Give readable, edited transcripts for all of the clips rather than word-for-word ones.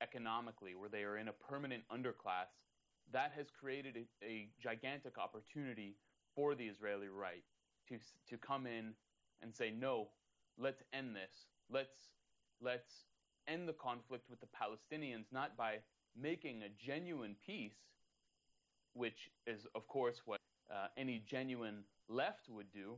economically, where they are in a permanent underclass, that has created a gigantic opportunity for the Israeli right to come in and say, no, let's end this. Let's end the conflict with the Palestinians, not by making a genuine peace, which is, of course, what any genuine left would do,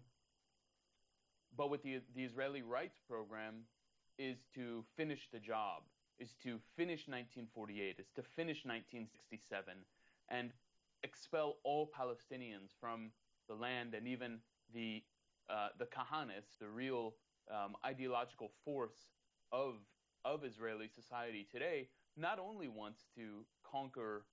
but with the Israeli rights program is to finish the job, is to finish 1948, is to finish 1967, and expel all Palestinians from the land, and even the Kahanists, the real ideological force of Israeli society today, not only wants to conquer,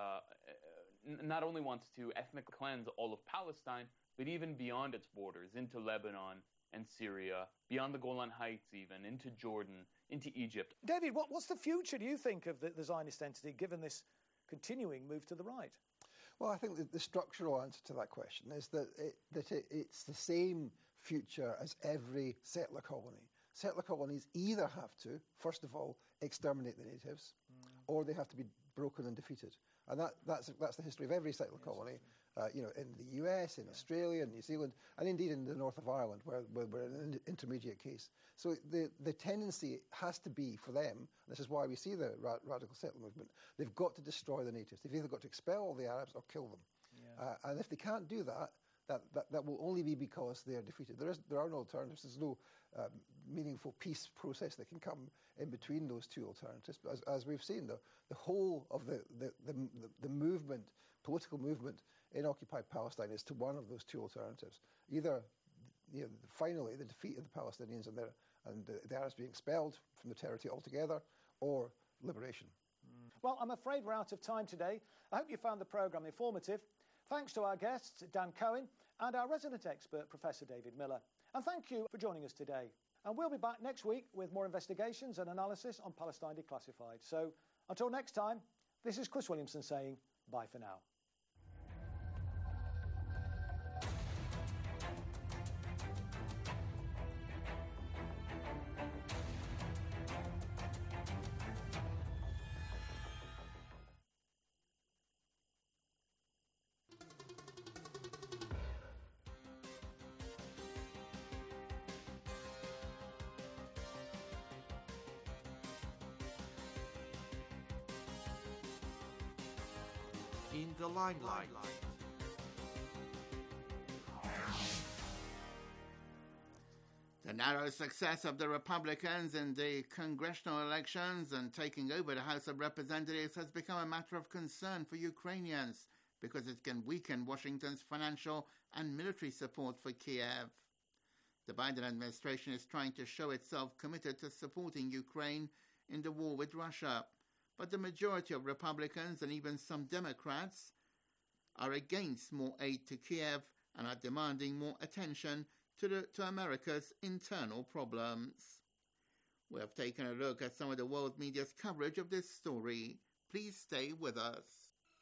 not only wants to ethnically cleanse all of Palestine, but even beyond its borders, into Lebanon and Syria, beyond the Golan Heights even, into Jordan, into Egypt. David, what's the future, do you think, of the Zionist entity, given this continuing move to the right? Well, I think that the structural answer to that question is that it's the same future as every settler colony. Settler colonies either have to, first of all, exterminate the natives, or they have to be broken and defeated. And that's the history of every settler colony, in the US, in Australia, in New Zealand, and indeed in the north of Ireland, where we're in an intermediate case. So the tendency has to be for them, this is why we see the radical settler movement, they've got to destroy the natives. They've either got to expel all the Arabs or kill them. Yeah. And if they can't do that, that will only be because they are defeated. There are no alternatives. There's no meaningful peace process that can come in between those two alternatives. But as we've seen, the whole of the movement, political movement in occupied Palestine is to one of those two alternatives. Either, finally, the defeat of the Palestinians and the Arabs being expelled from the territory altogether, or liberation. Well, I'm afraid we're out of time today. I hope you found the programme informative. Thanks to our guests, Dan Cohen, and our resident expert, Professor David Miller. And thank you for joining us today. And we'll be back next week with more investigations and analysis on Palestine Declassified. So until next time, this is Chris Williamson saying bye for now. In the limelight. The narrow success of the Republicans in the congressional elections and taking over the House of Representatives has become a matter of concern for Ukrainians because it can weaken Washington's financial and military support for Kiev. The Biden administration is trying to show itself committed to supporting Ukraine in the war with Russia. But the majority of Republicans and even some Democrats are against more aid to Kiev and are demanding more attention to America's internal problems. We have taken a look at some of the world media's coverage of this story. Please stay with us.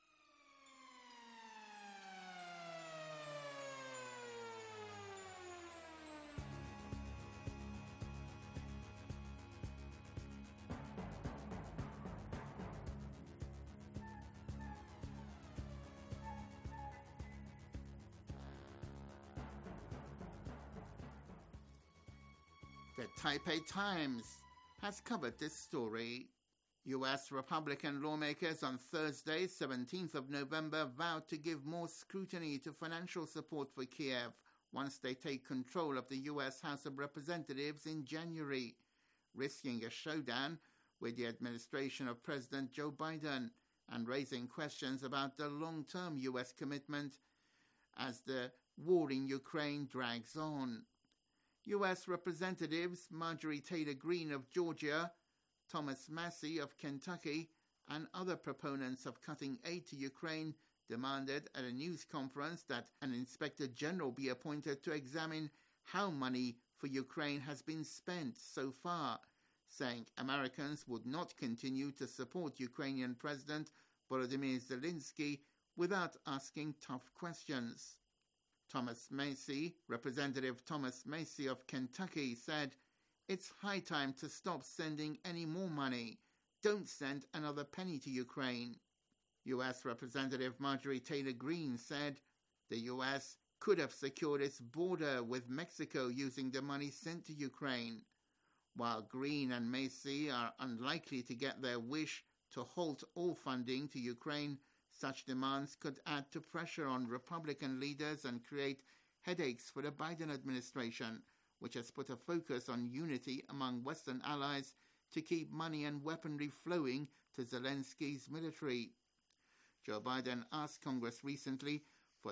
The Taipei Times has covered this story. U.S. Republican lawmakers on Thursday, 17th of November, vowed to give more scrutiny to financial support for Kiev once they take control of the U.S. House of Representatives in January, risking a showdown with the administration of President Joe Biden and raising questions about the long-term U.S. commitment as the war in Ukraine drags on. U.S. Representatives Marjorie Taylor Greene of Georgia, Thomas Massie of Kentucky, and other proponents of cutting aid to Ukraine demanded at a news conference that an inspector general be appointed to examine how money for Ukraine has been spent so far, saying Americans would not continue to support Ukrainian President Volodymyr Zelensky without asking tough questions. Thomas Massie, Representative Thomas Massie of Kentucky, said, "It's high time to stop sending any more money. don't send another penny to Ukraine. U.S. Representative Marjorie Taylor Greene said the U.S. could have secured its border with Mexico using the money sent to Ukraine. While Greene and Macy are unlikely to get their wish to halt all funding to Ukraine, such demands could add to pressure on Republican leaders and create headaches for the Biden administration, which has put a focus on unity among Western allies to keep money and weaponry flowing to Zelensky's military. Joe Biden asked Congress recently for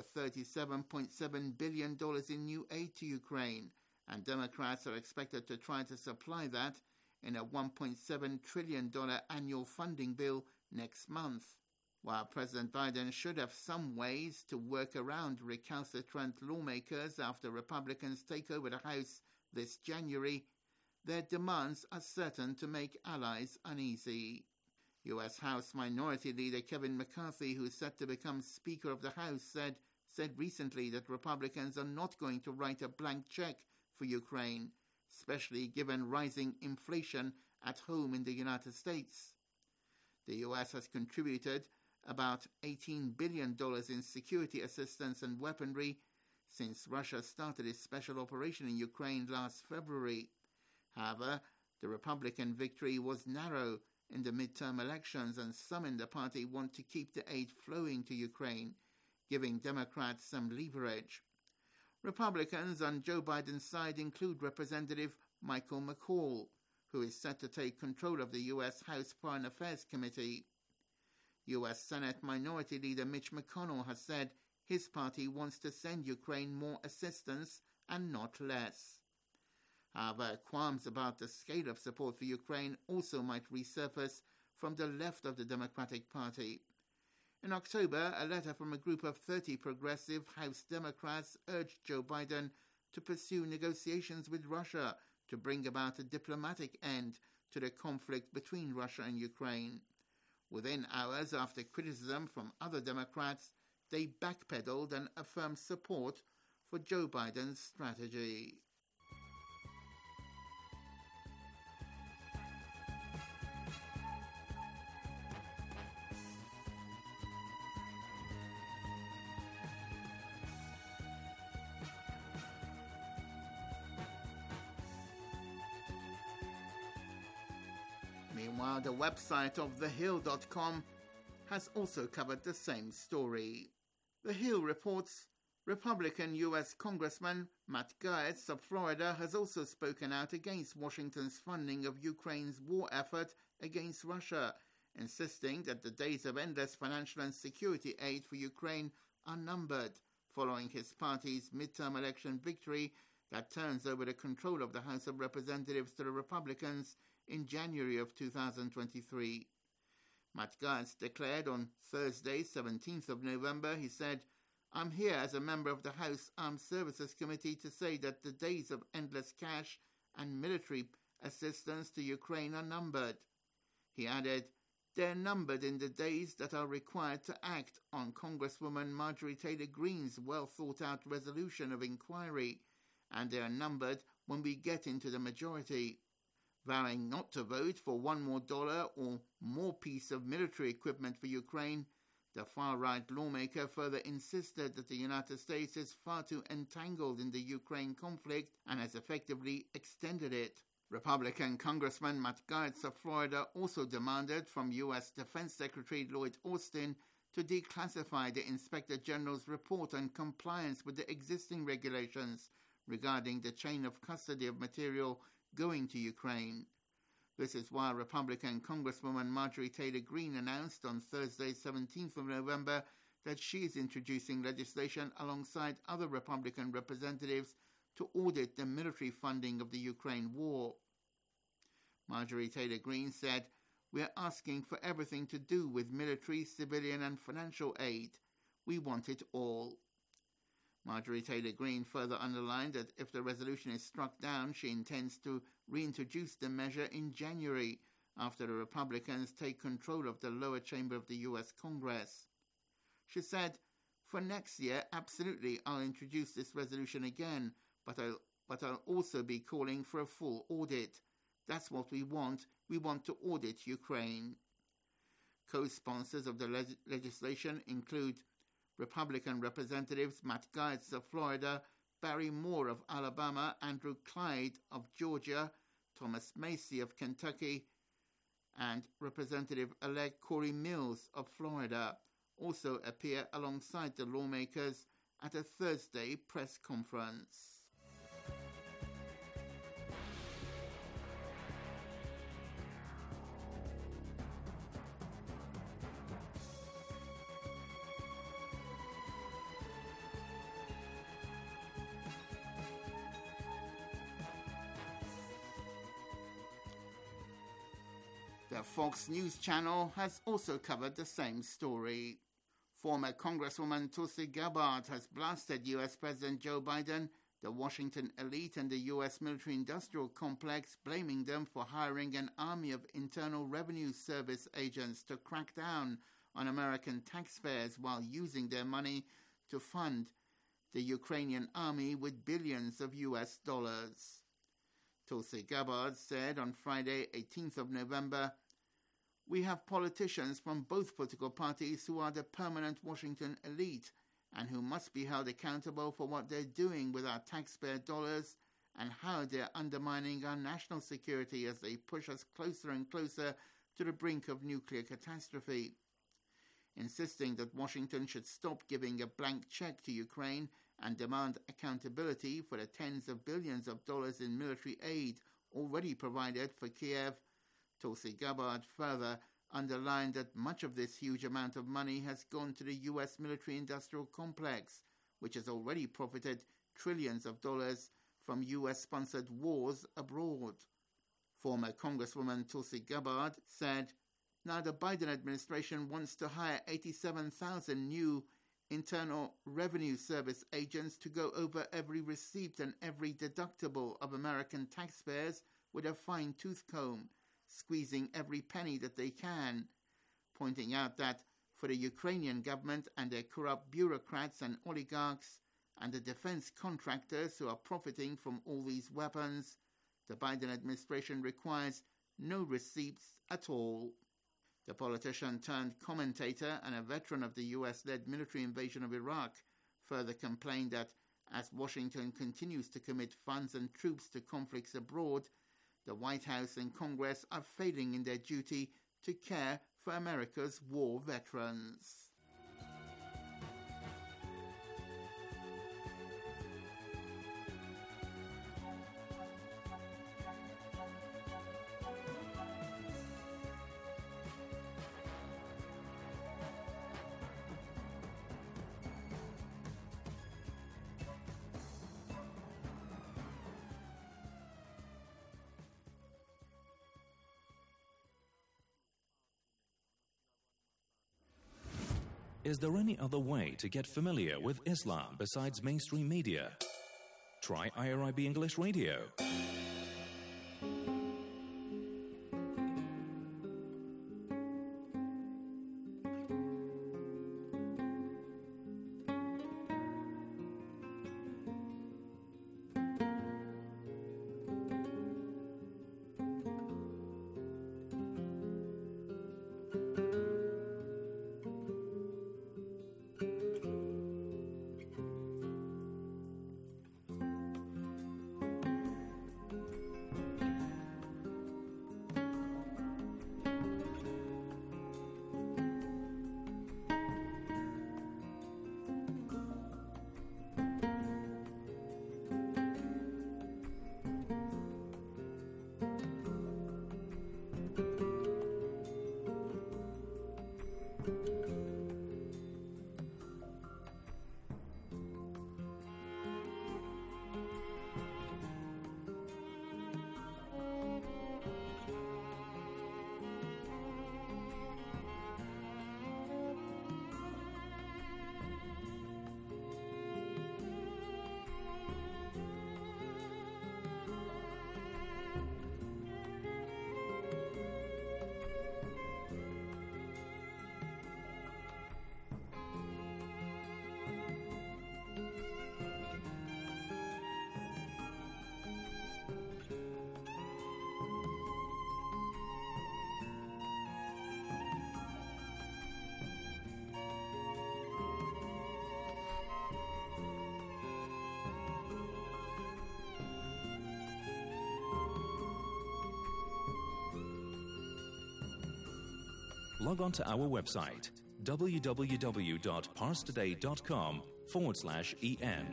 $37.7 billion in new aid to Ukraine, and Democrats are expected to try to supply that in a $1.7 trillion annual funding bill next month. While President Biden should have some ways to work around recalcitrant lawmakers after Republicans take over the House this January, their demands are certain to make allies uneasy. U.S. House Minority Leader Kevin McCarthy, who is set to become Speaker of the House, said recently that Republicans are not going to write a blank check for Ukraine, especially given rising inflation at home in the United States. The U.S. has contributed about $18 billion in security assistance and weaponry since Russia started its special operation in Ukraine last February. However, the Republican victory was narrow in the midterm elections, and some in the party want to keep the aid flowing to Ukraine, giving Democrats some leverage. Republicans on Joe Biden's side include Representative Michael McCaul, who is set to take control of the U.S. House Foreign Affairs Committee. U.S. Senate Minority Leader Mitch McConnell has said his party wants to send Ukraine more assistance and not less. However, qualms about the scale of support for Ukraine also might resurface from the left of the Democratic Party. In October, a letter from a group of 30 progressive House Democrats urged Joe Biden to pursue negotiations with Russia to bring about a diplomatic end to the conflict between Russia and Ukraine. Within hours after criticism from other Democrats, they backpedaled and affirmed support for Joe Biden's strategy. Meanwhile, the website of TheHill.com has also covered the same story. The Hill reports Republican U.S. Congressman Matt Gaetz of Florida has also spoken out against Washington's funding of Ukraine's war effort against Russia, insisting that the days of endless financial and security aid for Ukraine are numbered, following his party's midterm election victory that turns over the control of the House of Representatives to the Republicans in January of 2023. Matt Gaetz declared on Thursday, 17th of November, he said, "I'm here as a member of the House Armed Services Committee to say that the days of endless cash and military assistance to Ukraine are numbered." He added, "They're numbered in the days that are required to act on Congresswoman Marjorie Taylor Greene's well-thought-out resolution of inquiry, and they are numbered when we get into the majority." Vowing not to vote for one more dollar or more piece of military equipment for Ukraine, the far-right lawmaker further insisted that the United States is far too entangled in the Ukraine conflict and has effectively extended it. Republican Congressman Matt Gaetz of Florida also demanded from U.S. Defense Secretary Lloyd Austin to declassify the Inspector General's report on compliance with the existing regulations regarding the chain of custody of material going to Ukraine. This is why Republican Congresswoman Marjorie Taylor Greene announced on Thursday, 17th of November, that she is introducing legislation alongside other Republican representatives to audit the military funding of the Ukraine war. Marjorie Taylor Greene said, "We are asking for everything to do with military, civilian and financial aid. We want it all." Marjorie Taylor Greene further underlined that if the resolution is struck down, she intends to reintroduce the measure in January after the Republicans take control of the lower chamber of the U.S. Congress. She said, "For next year, absolutely, I'll introduce this resolution again, but I'll also be calling for a full audit. That's what we want. We want to audit Ukraine. Co-sponsors of the legislation include Republican Representatives Matt Gaetz of Florida, Barry Moore of Alabama, Andrew Clyde of Georgia, Thomas Macy of Kentucky, and Representative-elect Corey Mills of Florida also appear alongside the lawmakers at a Thursday press conference. The Fox News channel has also covered the same story. Former Congresswoman Tulsi Gabbard has blasted U.S. President Joe Biden, the Washington elite and the U.S. military-industrial complex, blaming them for hiring an army of Internal Revenue Service agents to crack down on American taxpayers while using their money to fund the Ukrainian army with billions of U.S. dollars. Tulsi Gabbard said on Friday, 18th of November, "We have politicians from both political parties who are the permanent Washington elite and who must be held accountable for what they're doing with our taxpayer dollars and how they're undermining our national security as they push us closer and closer to the brink of nuclear catastrophe." Insisting that Washington should stop giving a blank check to Ukraine and demand accountability for the tens of billions of dollars in military aid already provided for Kiev, Tulsi Gabbard further underlined that much of this huge amount of money has gone to the U.S. military-industrial complex, which has already profited trillions of dollars from U.S.-sponsored wars abroad. Former Congresswoman Tulsi Gabbard said, "Now the Biden administration wants to hire 87,000 new Internal Revenue Service agents to go over every receipt and every deductible of American taxpayers with a fine-tooth comb, squeezing every penny that they can," pointing out that for the Ukrainian government and their corrupt bureaucrats and oligarchs and the defense contractors who are profiting from all these weapons, the Biden administration requires no receipts at all. The politician turned commentator and a veteran of the US-led military invasion of Iraq further complained that as Washington continues to commit funds and troops to conflicts abroad, the White House and Congress are failing in their duty to care for America's war veterans. Is there any other way to get familiar with Islam besides mainstream media? Try IRIB English Radio. log on to our website www.parstoday.com/en.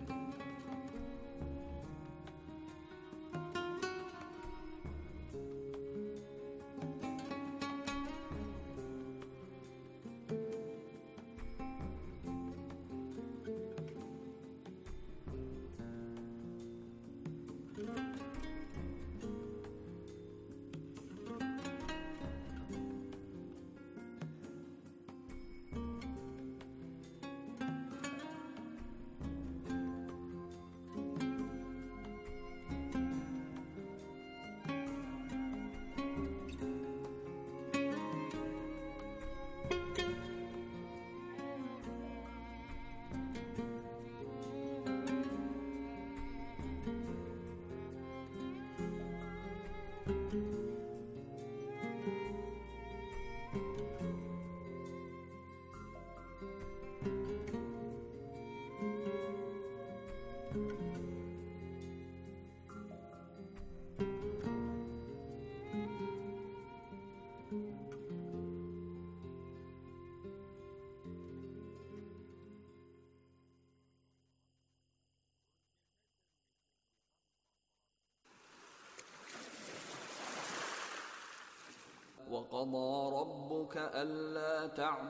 وقضى ربك ألا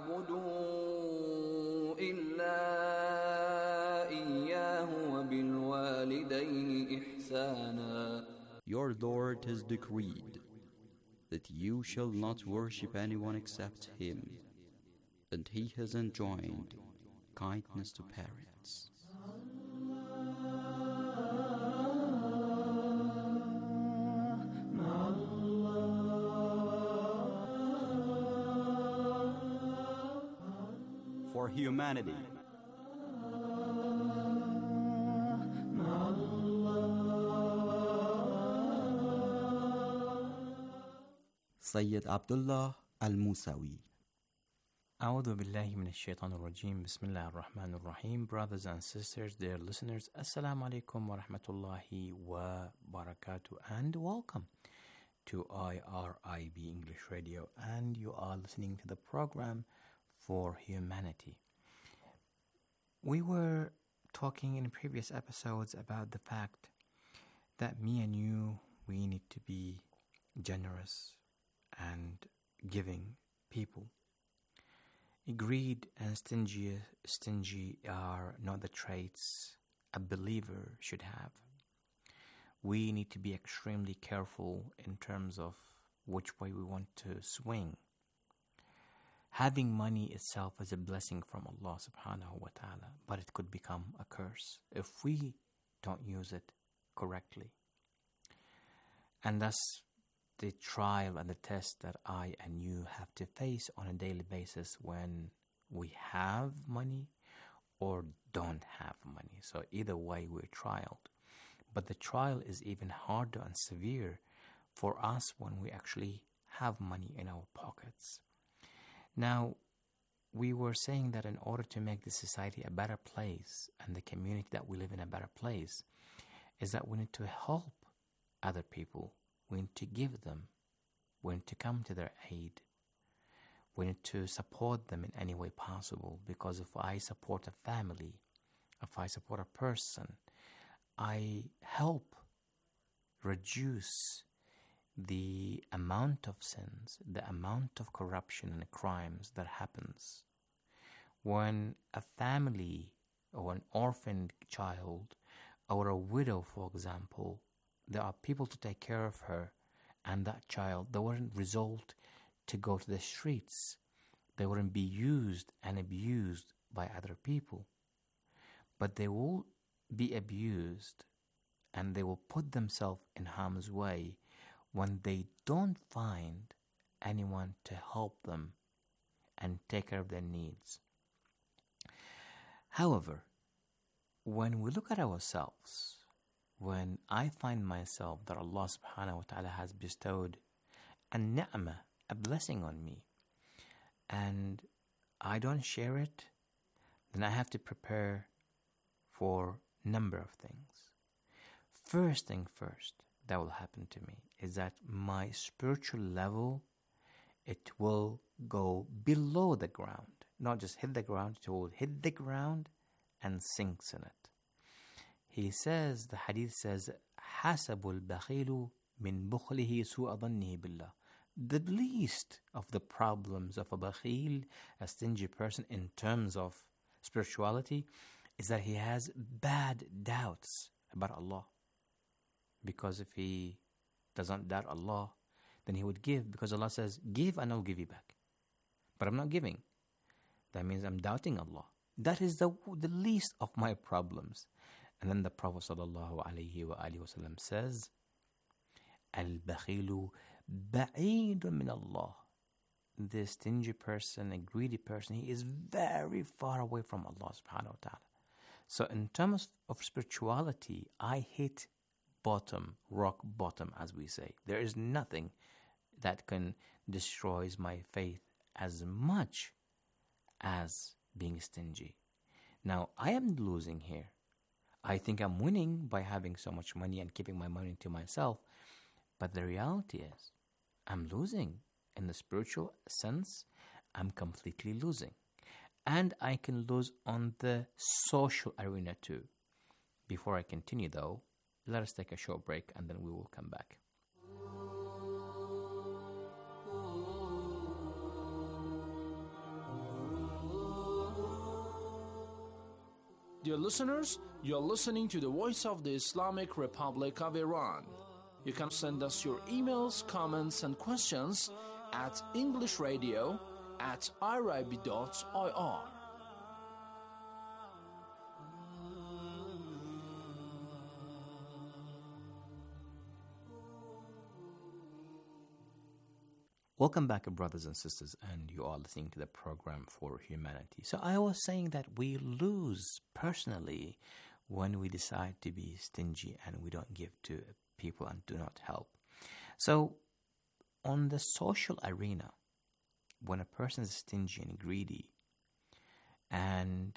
تعبدوا إلا إياه وبالوالدين إحسانا. Your Lord has decreed that you shall not worship anyone except Him, and He has enjoined kindness to parents. For humanity. Sayyid Abdullah Al-Musawi. A'udhu billahi minash shaitanir rajim. Bismillahir rahmanir rahim. Brothers and sisters, dear listeners, Assalamu alaikum wa rahmatullahi wa barakatuh, and welcome to IRIB English Radio, and you are listening to the program For Humanity. We were talking in previous episodes about the fact that me and you, we need to be generous and giving people. Greed and stingy are not the traits a believer should have. We need to be extremely careful in terms of which way we want to swing. Having money itself is a blessing from Allah subhanahu wa ta'ala, but it could become a curse if we don't use it correctly. And that's the trial and the test that I and you have to face on a daily basis when we have money or don't have money. So either way, we're trialed. But the trial is even harder and severe for us when we actually have money in our pockets. Now, we were saying that in order to make the society a better place and the community that we live in a better place, is that we need to help other people. We need to give them. We need to come to their aid. We need to support them in any way possible, because if I support a family, if I support a person, I help reduce the amount of sins, the amount of corruption and crimes that happens. When a family or an orphaned child or a widow, for example, there are people to take care of her and that child, they wouldn't result to go to the streets. They wouldn't be used and abused by other people. But they will be abused and they will put themselves in harm's way when they don't find anyone to help them and take care of their needs. However, when we look at ourselves, when I find myself that Allah subhanahu wa ta'ala has bestowed a ni'mah, a blessing on me, and I don't share it, then I have to prepare for a number of things. First thing first that will happen to me is that my spiritual level, it will go below the ground. Not just hit the ground, it will hit the ground and sinks in it. He says, the hadith says, حَسَبُ الْبَخِيلُ مِنْ بُخْلِهِ سُوءَ ظَنِّهِ بِاللَّهِ. The least of the problems of a bakhil, a stingy person in terms of spirituality, is that he has bad doubts about Allah. Because if he doesn't doubt Allah, then he would give, because Allah says, give and I'll give you back. But I'm not giving. That means I'm doubting Allah. That is the least of my problems. And then the Prophet ﷺ says, Al-Bakhilu ba'idun min Allah. The stingy person, a greedy person, he is very far away from Allah subhanahu wa ta'ala. So in terms of spirituality, I hit bottom, rock bottom, as we say. There is nothing that can destroy my faith as much as being stingy. Now, I am losing here. I think I'm winning by having so much money and keeping my money to myself. But the reality is, I'm losing. In the spiritual sense, I'm completely losing. And I can lose on the social arena too. Before I continue though, let us take a short break and then we will come back. Dear listeners, you're listening to the Voice of the Islamic Republic of Iran. You can send us your emails, comments, and questions at englishradio@irib.ir. Welcome back, brothers and sisters, and you are listening to the program for humanity. So I was saying that we lose personally when we decide to be stingy and we don't give to people and do not help. So on the social arena, when a person is stingy and greedy, and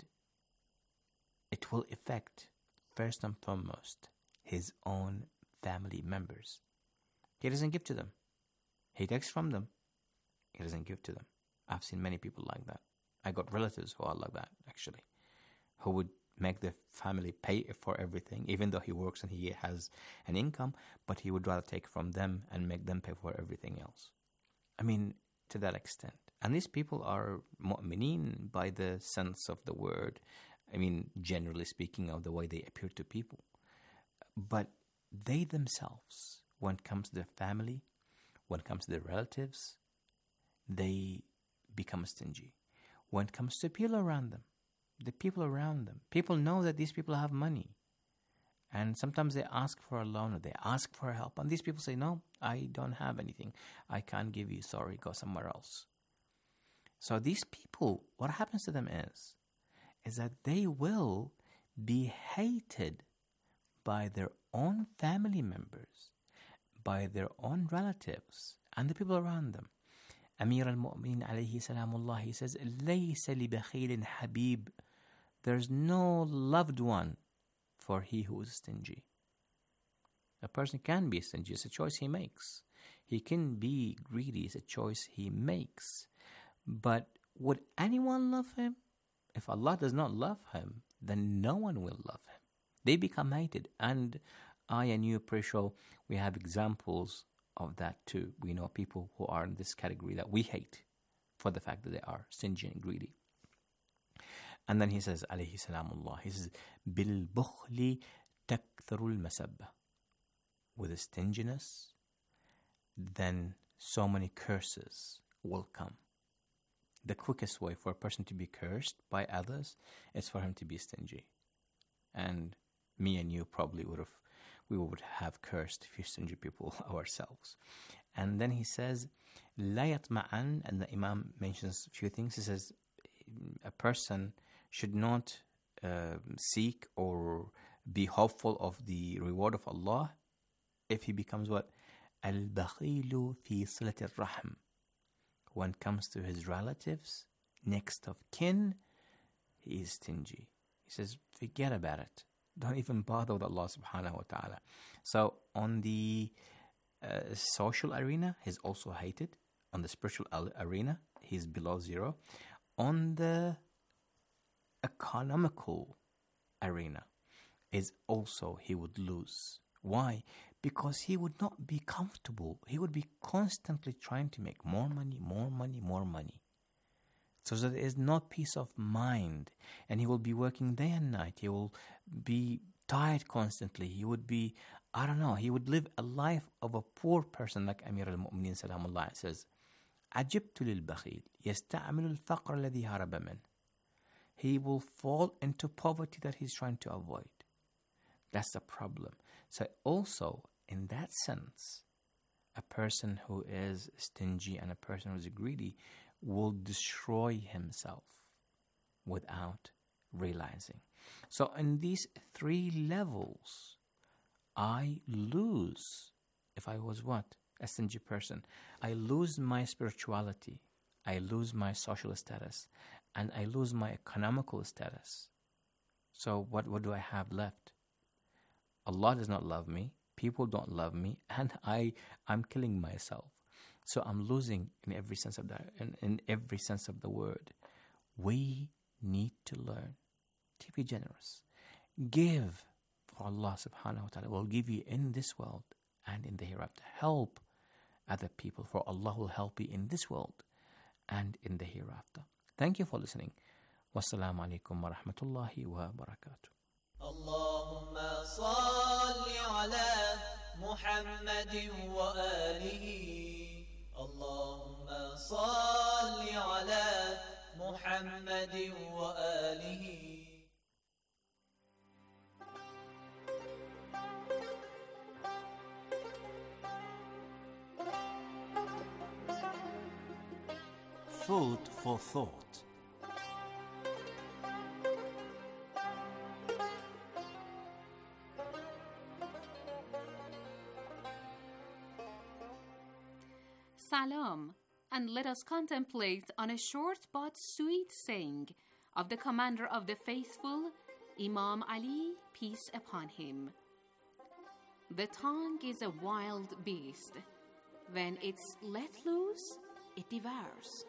it will affect, first and foremost, his own family members. He doesn't give to them. He takes from them. He doesn't give to them. I've seen many people like that. I got relatives who are like that, actually, who would make the family pay for everything, even though he works and he has an income, but he would rather take from them and make them pay for everything else. I mean, to that extent. And these people are mu'mineen by the sense of the word. I mean, generally speaking, of the way they appear to people. But they themselves, when it comes to their family, when it comes to their relatives, they become stingy. When it comes to people around them, the people around them, people know that these people have money. And sometimes they ask for a loan or they ask for help. And these people say, no, I don't have anything. I can't give you, sorry, go somewhere else. So these people, what happens to them is that they will be hated by their own family members, by their own relatives, and the people around them. Amir al-Mu'minin alayhi salamullah, he says, لَيْسَ لِبَخِيلٍ habib. There's no loved one for he who is stingy. A person can be stingy. It's a choice he makes. He can be greedy. It's a choice he makes. But would anyone love him? If Allah does not love him, then no one will love him. They become hated. And I and you, pretty sure, we have examples of that too. We know people who are in this category that we hate for the fact that they are stingy and greedy. And then he says, alayhi salamullah, he says, بِالْبُخْلِ تَكْثَرُ الْمَسَبَّةِ. With a stinginess, then so many curses will come. The quickest way for a person to be cursed by others is for him to be stingy. And me and you probably would have cursed a few stingy people ourselves. And then he says, لَا يَطْمَعَنْ, and the Imam mentions a few things. He says, a person should not seek or be hopeful of the reward of Allah if he becomes what? Al-Bakhilu fi silat al-Rahm. When it comes to his relatives, next of kin, he is stingy. He says, forget about it. Don't even bother with Allah subhanahu wa ta'ala. So on the social arena, he's also hated. On the spiritual arena, he's below zero. On the economical arena is also he would lose. Why? Because he would not be comfortable. He would be constantly trying to make more money, more money, more money. So there is no peace of mind. And he will be working day and night. He will be tired constantly. He would be, I don't know, he would live a life of a poor person, like Amir al-Mu'mineen Salamullah says, عجبت للبخيل يستعمل الفقر الذي هرب منه. He will fall into poverty that he's trying to avoid. That's the problem. So also, in that sense, a person who is stingy and a person who is greedy will destroy himself without realizing. So in these three levels, I lose. If I was what? A stingy person. I lose my spirituality. I lose my social status. And I lose my economical status. So what do I have left? Allah does not love me. People don't love me. And I'm killing myself. So I'm losing in every sense of that, in every sense of the word. We need to learn to be generous. Give, for Allah subhanahu wa ta'ala will give you in this world and in the hereafter. Help other people, for Allah will help you in this world and in the hereafter. Thank you for listening. Wassalamu alaikum wa rahmatullahi wa barakatuh. Allahumma salli ala Muhammadin wa alihi. Allahumma salli ala Muhammadin wa alihi. Food for thought. Salam, and let us contemplate on a short but sweet saying of the commander of the faithful, Imam Ali, peace upon him. The tongue is a wild beast. When it's let loose, it devours.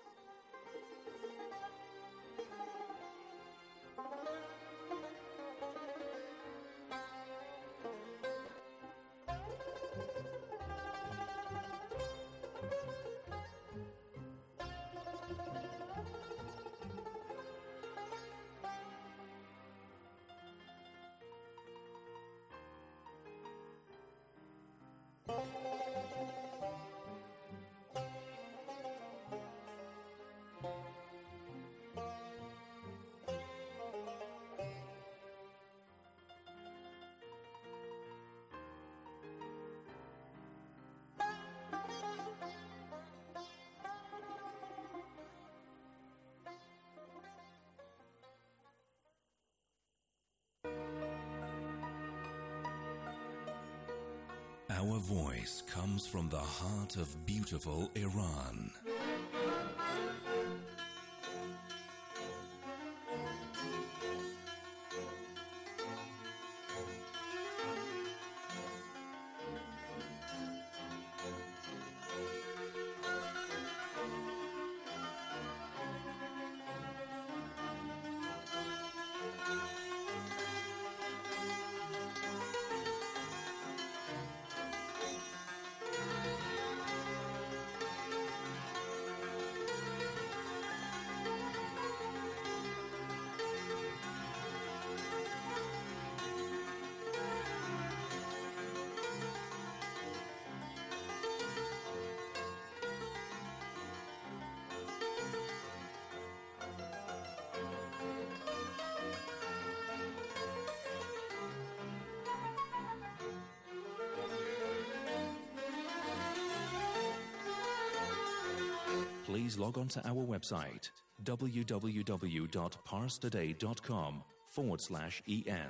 Our voice comes from the heart of beautiful Iran. Please log on to our website, www.parstoday.com/en.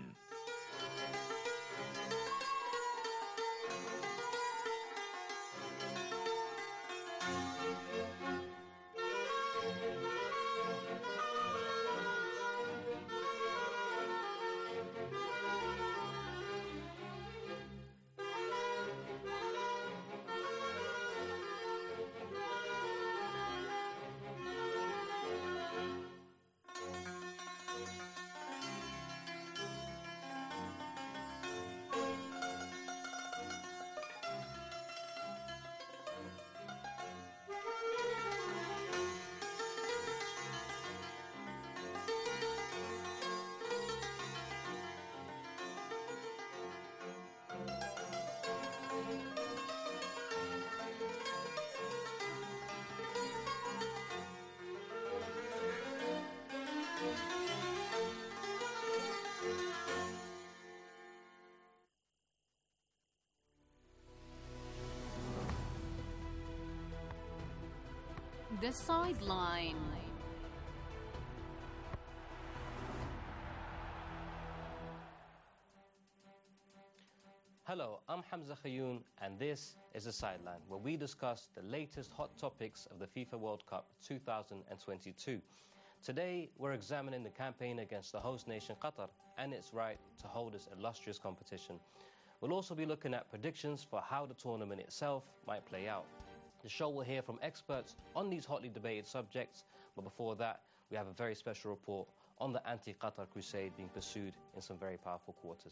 The Sideline. Hello, I'm Hamza Khayoun, and this is The Sideline, where we discuss the latest hot topics of the FIFA World Cup 2022. Today, we're examining the campaign against the host nation Qatar and its right to hold this illustrious competition. We'll also be looking at predictions for how the tournament itself might play out. The show will hear from experts on these hotly debated subjects, but before that, we have a very special report on the anti-Qatar crusade being pursued in some very powerful quarters.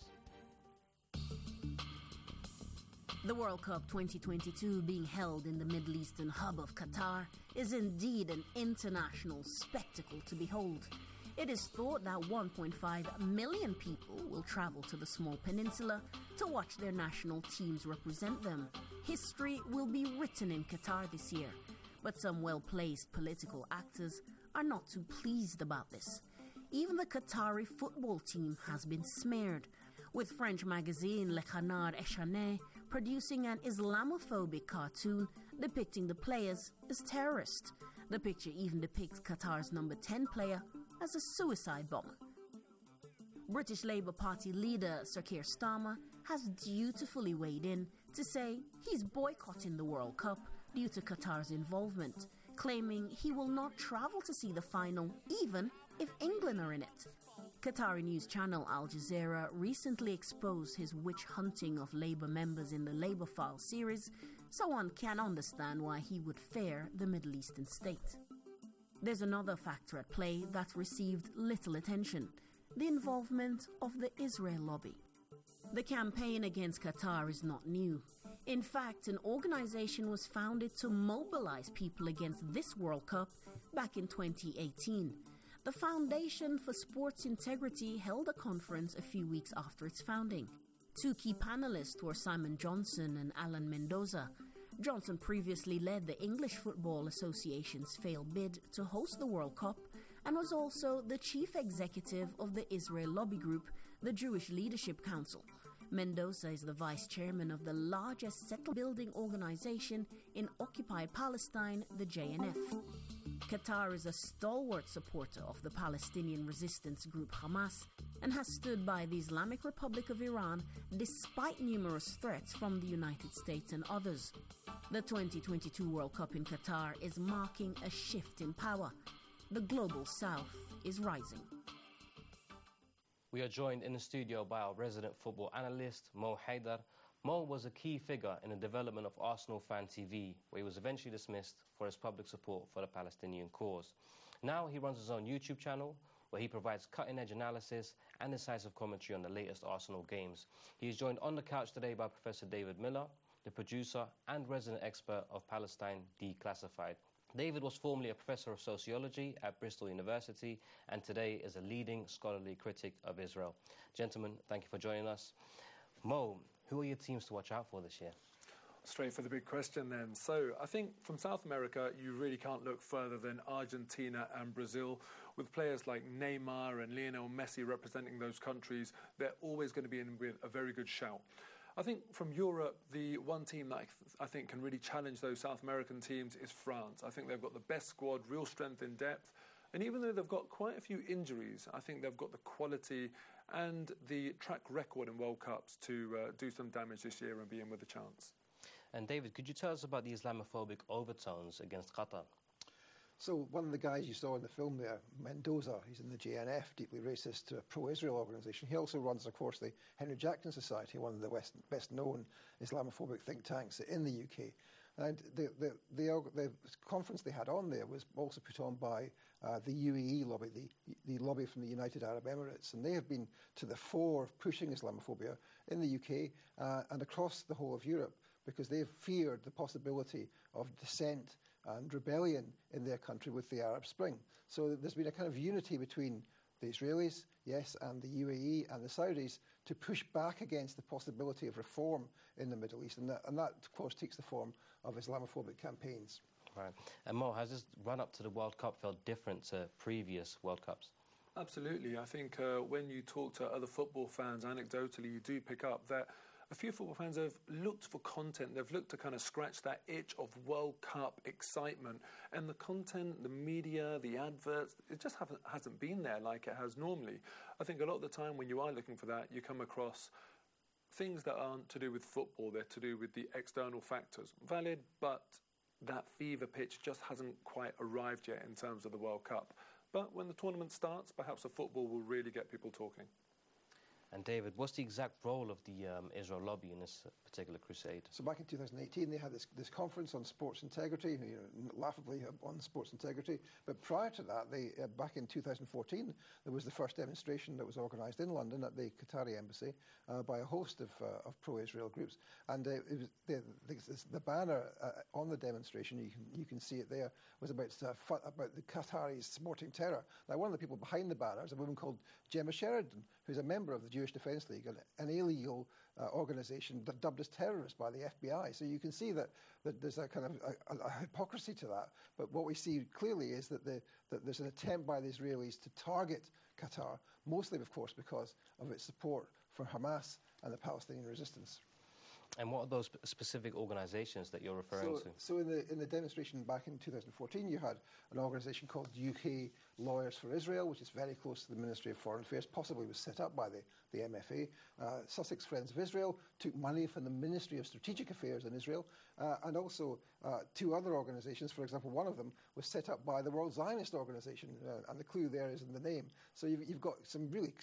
The World Cup 2022 being held in the Middle Eastern hub of Qatar is indeed an international spectacle to behold. It is thought that 1.5 million people will travel to the small peninsula to watch their national teams represent them. History will be written in Qatar this year, but some well-placed political actors are not too pleased about this. Even the Qatari football team has been smeared, with French magazine Le Canard Enchaîné producing an Islamophobic cartoon depicting the players as terrorists. The picture even depicts Qatar's number 10 player as a suicide bomber. British Labour Party leader Sir Keir Starmer has dutifully weighed in to say he's boycotting the World Cup due to Qatar's involvement, claiming he will not travel to see the final even if England are in it. Qatari news channel Al Jazeera recently exposed his witch hunting of Labour members in the Labour File series, so one can understand why he would fear the Middle Eastern state. There's another factor at play that received little attention: the involvement of the Israel lobby. The campaign against Qatar is not new. In fact, an organization was founded to mobilize people against this World Cup back in 2018. The Foundation for Sports Integrity held a conference a few weeks after its founding. Two key panelists were Simon Johnson and Alan Mendoza. Johnson previously led the English Football Association's failed bid to host the World Cup and was also the chief executive of the Israel lobby group, the Jewish Leadership Council. Mendoza is the vice chairman of the largest settlement building organization in occupied Palestine, the JNF. Qatar is a stalwart supporter of the Palestinian resistance group Hamas and has stood by the Islamic Republic of Iran despite numerous threats from the United States and others. The 2022 World Cup in Qatar is marking a shift in power. The global south is rising. We are joined in the studio by our resident football analyst, Mo Haidar. Mo was a key figure in the development of Arsenal Fan TV, where he was eventually dismissed for his public support for the Palestinian cause. Now he runs his own YouTube channel, where he provides cutting-edge analysis and decisive commentary on the latest Arsenal games. He is joined on the couch today by Professor David Miller, the producer and resident expert of Palestine Declassified. David was formerly a professor of sociology at Bristol University and today is a leading scholarly critic of Israel. Gentlemen, thank you for joining us. Mo, who are your teams to watch out for this year? Straight for the big question then. So I think from South America, you really can't look further than Argentina and Brazil. With players like Neymar and Lionel Messi representing those countries, they're always going to be in with a very good shout. I think from Europe, the one team that I think can really challenge those South American teams is France. I think they've got the best squad, real strength in depth. And even though they've got quite a few injuries, I think they've got the quality and the track record in World Cups to do some damage this year and be in with a chance. And David, could you tell us about the Islamophobic overtones against Qatar? So one of the guys you saw in the film there, Mendoza, he's in the JNF, deeply racist, pro-Israel organisation. He also runs, of course, the Henry Jackson Society, one of the best-known Islamophobic think tanks in the UK. And the conference they had on there was also put on by the UAE lobby, the lobby from the United Arab Emirates. And they have been to the fore of pushing Islamophobia in the UK and across the whole of Europe because they've feared the possibility of dissent and rebellion in their country with the Arab Spring. So there's been a kind of unity between the Israelis, yes, and the UAE and the Saudis to push back against the possibility of reform in the Middle East. And that of course, takes the form of Islamophobic campaigns. Right. And Mo, has this run-up to the World Cup felt different to previous World Cups? Absolutely. I think when you talk to other football fans, anecdotally, you do pick up that a few football fans have looked for content. They've looked to kind of scratch that itch of World Cup excitement. And the content, the media, the adverts, it just hasn't been there like it has normally. I think a lot of the time when you are looking for that, you come across things that aren't to do with football. They're to do with the external factors. Valid, but that fever pitch just hasn't quite arrived yet in terms of the World Cup. But when the tournament starts, perhaps the football will really get people talking. And David, what's the exact role of the Israel lobby in this particular crusade? So back in 2018, they had this conference on sports integrity, laughably on sports integrity. But prior to that, back in 2014, there was the first demonstration that was organised in London at the Qatari embassy by a host of pro-Israel groups. And it was the banner on the demonstration, you can see it there, was about the Qataris supporting terror. Now, one of the people behind the banner is a woman called Gemma Sheridan, who's a member of the Jewish Defence League, an illegal organisation dubbed as terrorist by the FBI. So you can see that there's a kind of a hypocrisy to that. But what we see clearly is that there's an attempt by the Israelis to target Qatar, mostly, of course, because of its support for Hamas and the Palestinian resistance. And what are those specific organisations that you're referring to? So in the demonstration back in 2014, you had an organisation called UK Lawyers for Israel, which is very close to the Ministry of Foreign Affairs, possibly was set up by the MFA. Sussex Friends of Israel took money from the Ministry of Strategic Affairs in Israel, and also two other organisations. For example, one of them was set up by the World Zionist Organisation, and the clue there is in the name. So you've got some really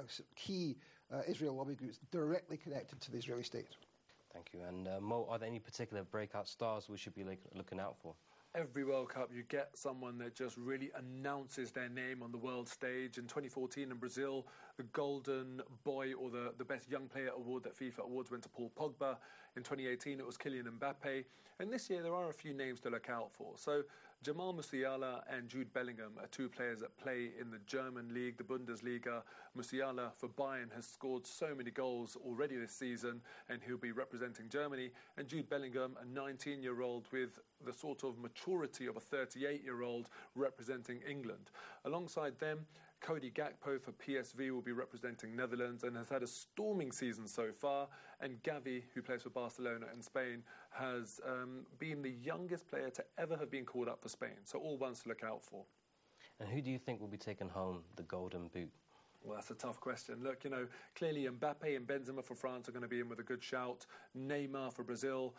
key Israel lobby groups directly connected to the Israeli state. Thank you. And Mo, are there any particular breakout stars we should be looking out for? Every World Cup, you get someone that just really announces their name on the world stage. In 2014 in Brazil, the Golden Boy or the Best Young Player award that FIFA awards went to Paul Pogba. In 2018, it was Kylian Mbappe. And this year, there are a few names to look out for. So Jamal Musiala and Jude Bellingham are two players that play in the German league, the Bundesliga. Musiala for Bayern has scored so many goals already this season, and he'll be representing Germany. And Jude Bellingham, a 19-year-old with the sort of maturity of a 38-year-old representing England. Alongside them, Cody Gakpo for PSV will be representing Netherlands and has had a storming season so far. And Gavi, who plays for Barcelona in Spain, has been the youngest player to ever have been called up for Spain. So all ones to look out for. And who do you think will be taking home the Golden Boot? Well, that's a tough question. Look, clearly Mbappe and Benzema for France are going to be in with a good shout. Neymar for Brazil.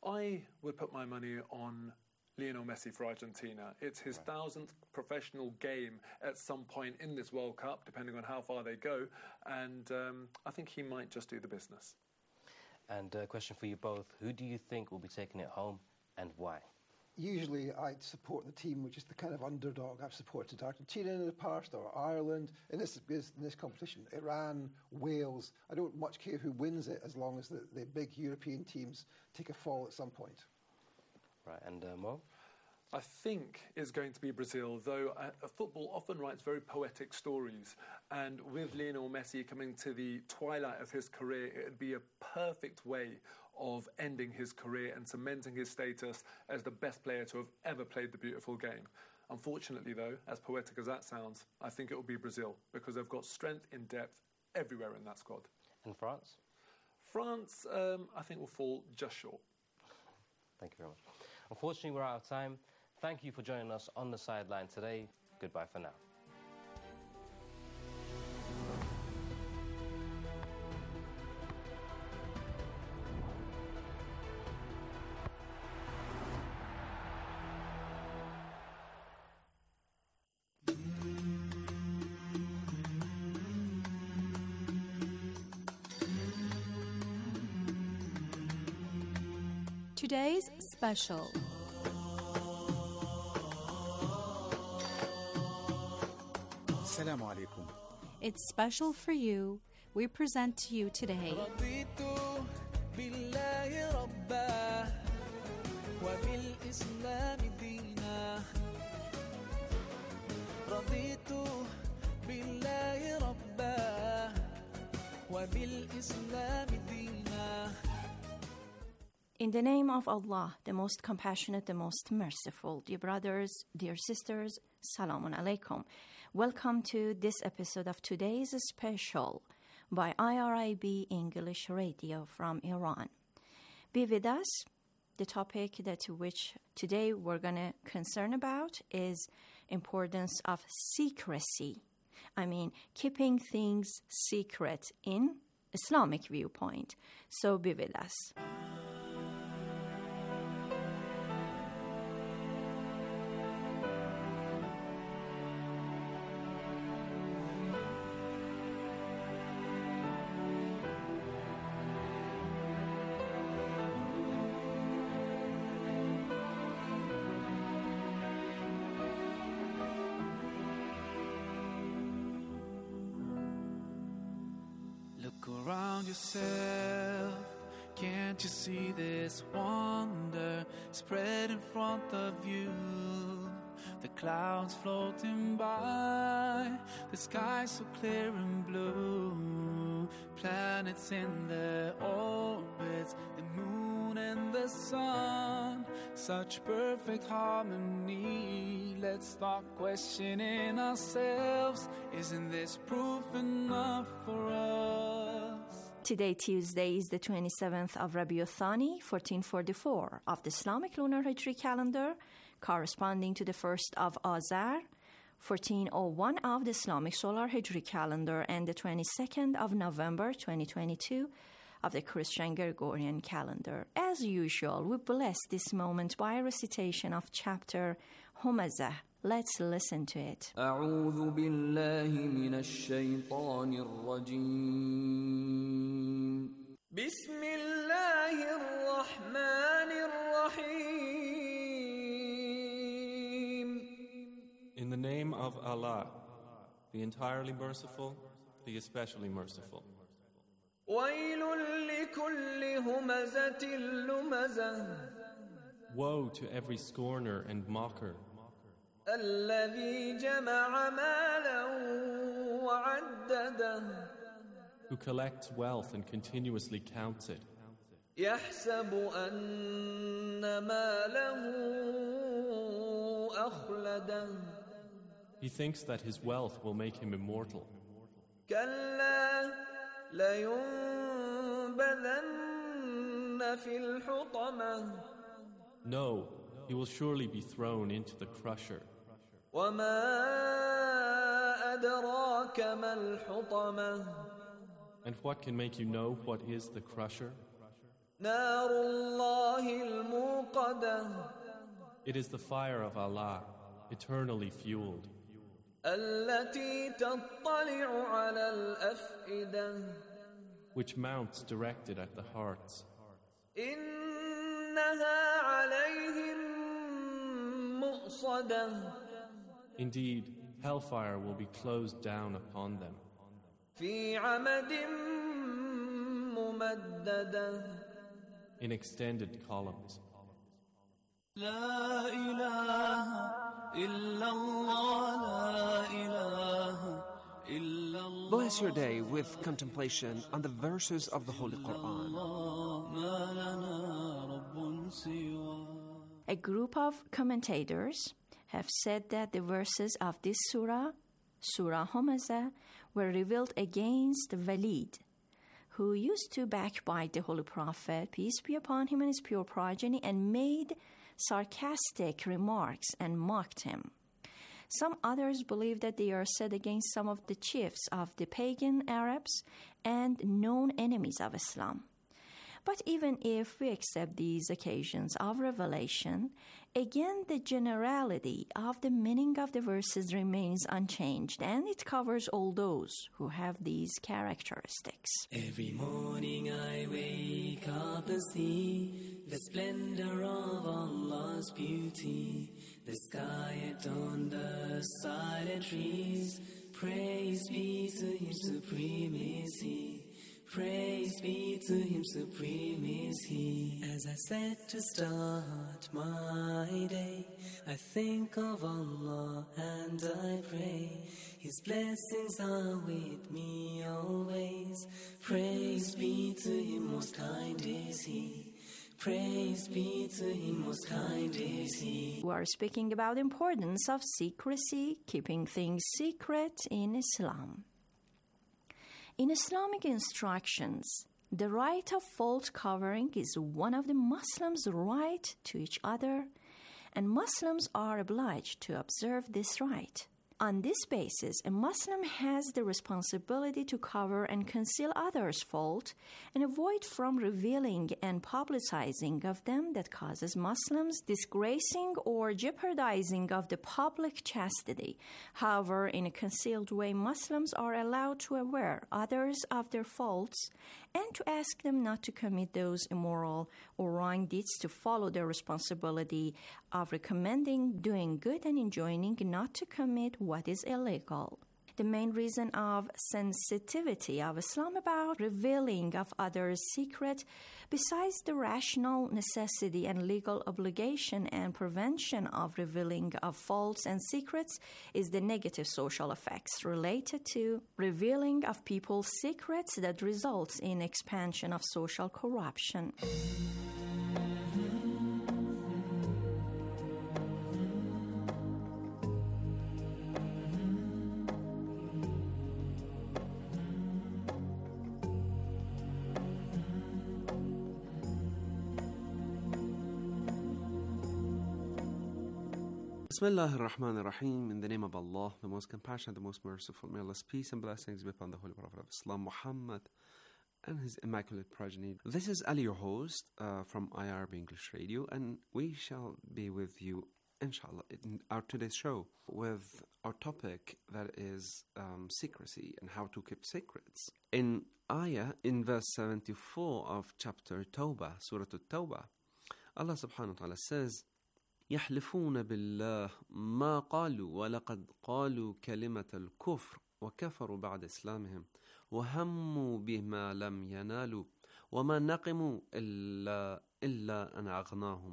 I would put my money on Lionel Messi for Argentina. It's his 1,000th professional game at some point in this World Cup, depending on how far they go. And I think he might just do the business. And a question for you both. Who do you think will be taking it home and why? Usually I'd support the team which is the kind of underdog. I've supported Argentina in the past, or Ireland. In this competition, Iran, Wales. I don't much care who wins it as long as the big European teams take a fall at some point. Right, and Mo? I think it's going to be Brazil, though football often writes very poetic stories. And with Lionel Messi coming to the twilight of his career, it would be a perfect way of ending his career and cementing his status as the best player to have ever played the beautiful game. Unfortunately, though, as poetic as that sounds, I think it will be Brazil, because they've got strength in depth everywhere in that squad. And France? France, I think, will fall just short. Thank you very much. Unfortunately, we're out of time. Thank you for joining us on The Sideline today. Goodbye for now. Today's special. Assalamu alaikum. It's special for you. We present to you today. In the name of Allah, the most compassionate, the most merciful, dear brothers, dear sisters, Salamun alaikum. Welcome to this episode of today's special. by IRIB English Radio from Iran. Be with us. The topic that which today we're going to concern about is importance of secrecy. I mean, keeping things secret in Islamic viewpoint. So be with us. Around yourself, can't you see this wonder spread in front of you? The clouds floating by, the sky so clear and blue, planets in their orbits, the moon and the sun, such perfect harmony. Let's start questioning ourselves. Isn't this proof enough for us? Today, Tuesday, is the 27th of Rabiul Thani, 1444 of the Islamic lunar Hijri calendar, corresponding to the 1st of Azar, 1401 of the Islamic solar Hijri calendar, and the 22nd of November, 2022 of the Christian Gregorian calendar. As usual, we bless this moment by a recitation of chapter Humazah. Let's listen to it. أعوذ بالله من الشيطان الرجيم بسم الله الرحمن الرحيم In the name of Allah, the entirely merciful, the especially merciful. ويل لكل همزة لمزة Woe to every scorner and mocker, الذي جمع مالا وعدده who collects wealth and continuously counts it, يحسب أن ماله أخلده he thinks that his wealth will make him immortal. كلا لينبذن في الحطمة No, he will surely be thrown into the crusher. وما أدراك ما الحطمة And what can make you know what is the crusher? نار الله الموقدة It is the fire of Allah, eternally fueled, التي تطلع على الأفئدة which mounts directed at the hearts. إنها عليهم مؤصدة Indeed, hellfire will be closed down upon them. في عمد ممددة In extended columns. لا إله إلا الله لا إله إلا الله. Bless your day with contemplation on the verses of the Holy Quran. ما لنا رب سواه. A group of commentators have said that the verses of this surah, Surah Humazah, were revealed against Walid, who used to backbite the Holy Prophet, peace be upon him and his pure progeny, and made sarcastic remarks and mocked him. Some others believe that they are said against some of the chiefs of the pagan Arabs and known enemies of Islam. But even if we accept these occasions of revelation, again the generality of the meaning of the verses remains unchanged, and it covers all those who have these characteristics. Every morning I wake up and see the splendor of Allah's beauty, the sky adorned, the silent trees. Praise be to Him, supreme is He. Praise be to Him, supreme is He. As I set to start my day, I think of Allah and I pray. His blessings are with me always. Praise be to Him, most kind is He. Praise be to Him, most kind is He. We are speaking about the importance of secrecy, keeping things secret in Islam. In Islamic instructions, the right of fault covering is one of the Muslims' right to each other, and Muslims are obliged to observe this right. On this basis, a Muslim has the responsibility to cover and conceal others' fault and avoid from revealing and publicizing of them that causes Muslims disgracing or jeopardizing of the public chastity. However, in a concealed way, Muslims are allowed to aware others of their faults and to ask them not to commit those immoral or wrong deeds, to follow their responsibility of recommending doing good and enjoining not to commit what is illegal. The main reason of sensitivity of Islam about revealing of others' secret, besides the rational necessity and legal obligation and prevention of revealing of faults and secrets, is the negative social effects related to revealing of people's secrets that results in expansion of social corruption. Bismillah ar-Rahman ar-Rahim, in the name of Allah, the most compassionate, the most merciful. May Allah's peace and blessings be upon the Holy Prophet of Islam, Muhammad, and his immaculate progeny. This is Ali, your host, from IRB English Radio, and we shall be with you, inshallah, in our today's show with our topic that is secrecy and how to keep secrets. In ayah, in verse 74 of chapter Tawbah, Surah At-Tawbah, Allah subhanahu wa ta'ala says, يحلفون بالله ما قالوا ولقد قالوا كلمة الكفر وكفروا بعد إسلامهم وهموا بما لم ينالوا وما نقموا إلا أن أغناهم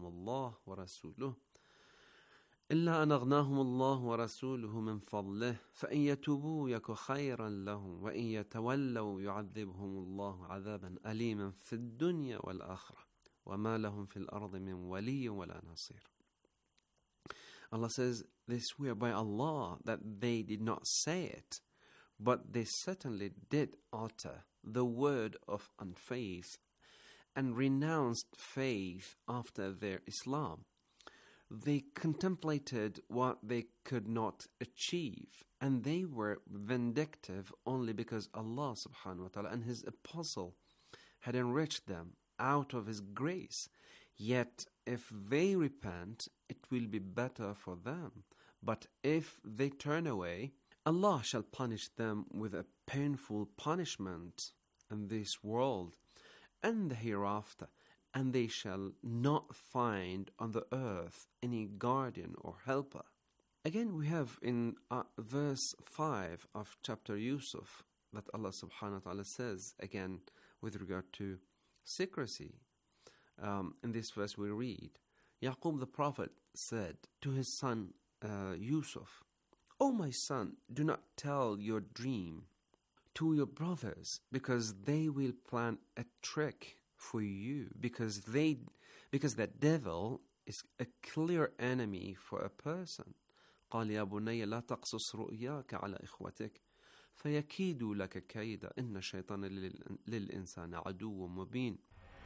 الله ورسوله من فضله فإن يتوبوا يك خيرا لهم وإن يتولوا يعذبهم الله عذابا أليما في الدنيا والآخرة وما لهم في الأرض من ولي ولا نصير. Allah says, they swear by Allah that they did not say it, but they certainly did utter the word of unfaith and renounced faith after their Islam. They contemplated what they could not achieve, and they were vindictive only because Allah subhanahu wa ta'ala and His Apostle had enriched them out of His grace. Yet, if they repent, it will be better for them. But if they turn away, Allah shall punish them with a painful punishment in this world and the hereafter, and they shall not find on the earth any guardian or helper. Again, we have in verse 5 of chapter Yusuf that Allah subhanahu wa ta'ala says, again, with regard to secrecy. In this verse we read, Yaqub the Prophet said to his son Yusuf, "O my son, do not tell your dream to your brothers, because they will plan a trick for you, because the devil is a clear enemy for a person. قال يا بني لا تقصص رؤياك على إخوتك فيكيدوا لك كيدا إن الشيطان للإنسان عدو مبين."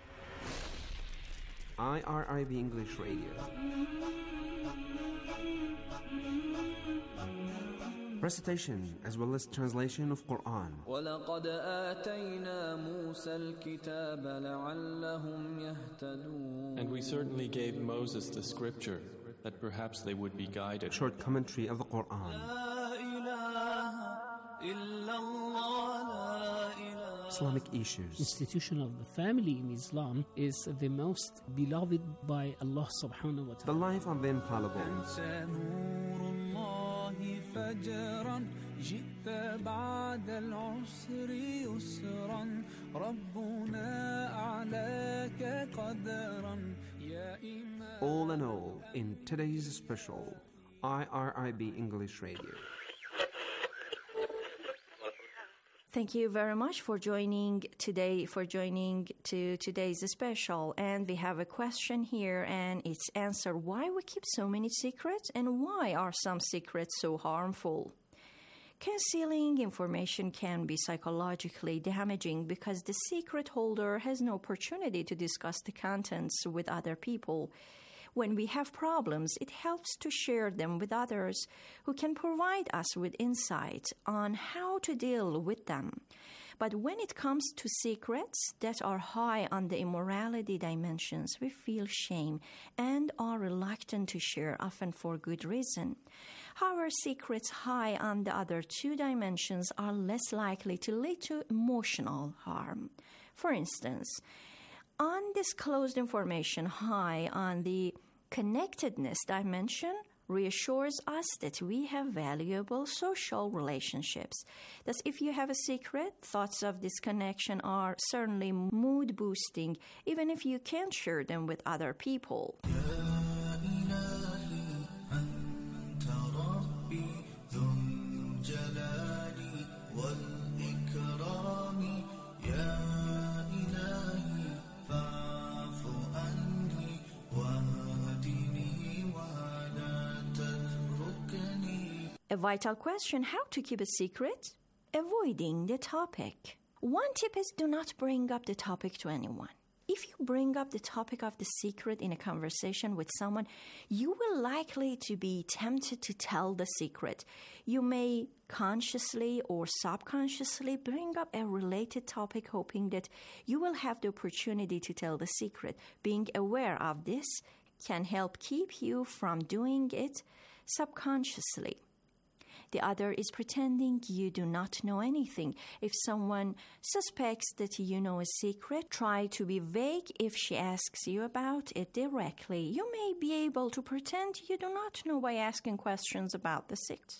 IRIB English Radio. Recitation as well as translation of Quran. وَلَقَدْ آتَيْنَا مُوسَى الْكِتَابَ لَعَلَّهُمْ يَهْتَدُونَ. And we certainly gave Moses the scripture, that perhaps they would be guided. Short commentary of the Quran. Islamic issues. Institution of the family in Islam is the most beloved by Allah subhanahu wa ta'ala. The life of the infallible. All in all, in today's special IRIB English Radio. Thank you very much for joining to today's special. And we have a question here, and it's answer: why we keep so many secrets, and why are some secrets so harmful? Concealing information can be psychologically damaging because the secret holder has no opportunity to discuss the contents with other people. When we have problems, it helps to share them with others who can provide us with insight on how to deal with them. But when it comes to secrets that are high on the immorality dimensions, we feel shame and are reluctant to share, often for good reason. However, secrets high on the other two dimensions are less likely to lead to emotional harm. For instance, undisclosed information high on the connectedness dimension reassures us that we have valuable social relationships. Thus, if you have a secret, thoughts of this connection are certainly mood-boosting, even if you can't share them with other people. A vital question: how to keep a secret? Avoiding the topic. One tip is do not bring up the topic to anyone. If you bring up the topic of the secret in a conversation with someone, you will likely to be tempted to tell the secret. You may consciously or subconsciously bring up a related topic, hoping that you will have the opportunity to tell the secret. Being aware of this can help keep you from doing it subconsciously. The other is pretending you do not know anything. If someone suspects that you know a secret, try to be vague if she asks you about it directly. You may be able to pretend you do not know by asking questions about the secret.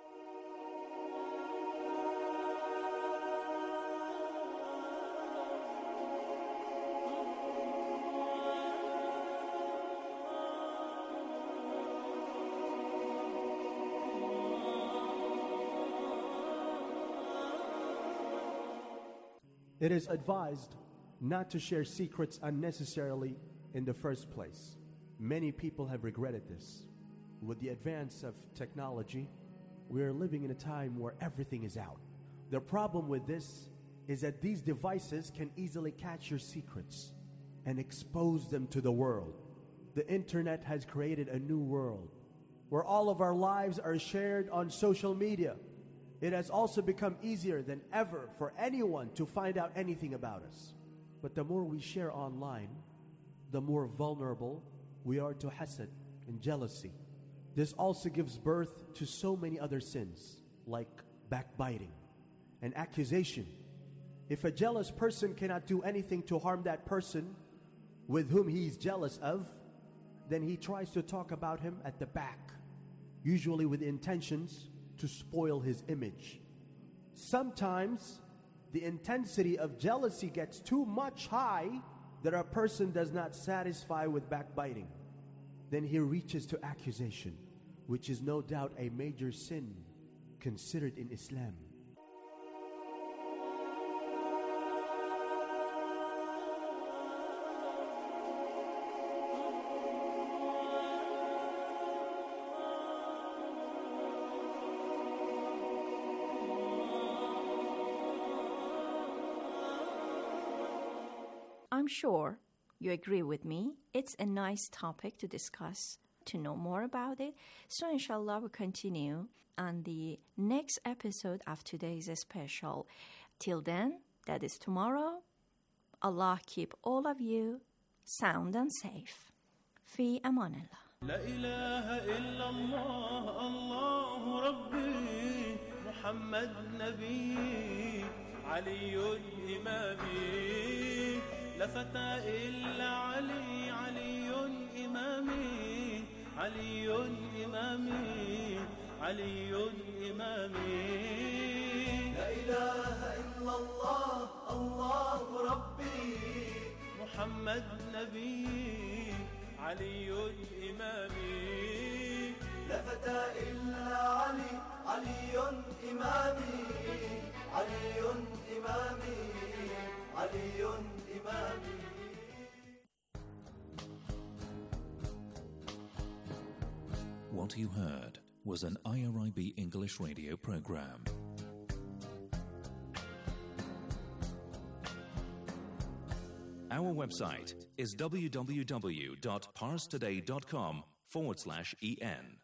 It is advised not to share secrets unnecessarily in the first place. Many people have regretted this. With the advance of technology, we are living in a time where everything is out. The problem with this is that these devices can easily catch your secrets and expose them to the world. The internet has created a new world where all of our lives are shared on social media. It has also become easier than ever for anyone to find out anything about us. But the more we share online, the more vulnerable we are to hasad and jealousy. This also gives birth to so many other sins, like backbiting and accusation. If a jealous person cannot do anything to harm that person with whom he is jealous of, then he tries to talk about him at the back, usually with intentions to spoil his image. Sometimes the intensity of jealousy gets too much high that a person does not satisfy with backbiting. Then he reaches to accusation, which is no doubt a major sin considered in Islam. I'm sure you agree with me. It's a nice topic to discuss, to know more about it. So inshallah we'll continue on the next episode of today's special. Till then, that is tomorrow. Allah keep all of you sound and safe. Fi amanillah. لا إله إلا الله الله ربي محمد نبي علي إمامي لا فتى إلا علي علي إمامي علي إمامي علي إمامي لا إله إلا الله الله ربي محمد نبي علي إمامي لا فتى إلا علي علي إمامي علي إمامي علي إمامي. What you heard was an IRIB English radio program. Our website is www.parstoday.com/EN.